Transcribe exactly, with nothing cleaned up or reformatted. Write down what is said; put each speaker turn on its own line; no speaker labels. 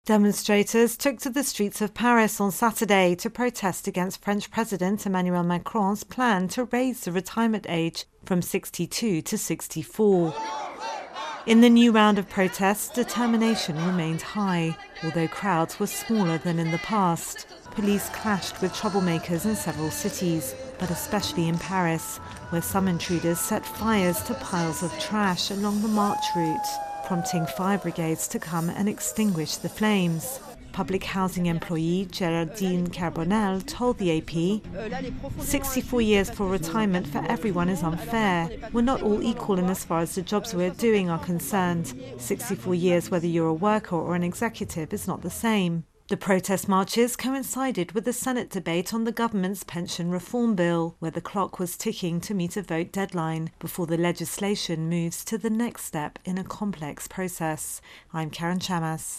Demonstrators took to the streets of Paris on Saturday to protest against French President Emmanuel Macron's plan to raise the retirement age from sixty-two to sixty-four. In the new round of protests, determination remained high, although crowds were smaller than in the past. Police clashed with troublemakers in several cities, but especially in Paris, where some intruders set fires to piles of trash along the march route, prompting fire brigades to come and extinguish the flames. Public housing employee Geraldine Carbonel told the A P, sixty-four years for retirement for everyone is unfair. We're not all equal in as far as the jobs we're doing are concerned. sixty-four years whether you're a worker or an executive is not the same. The protest marches coincided with the Senate debate on the government's pension reform bill, where the clock was ticking to meet a vote deadline before the legislation moves to the next step in a complex process. I'm Karen Chamas.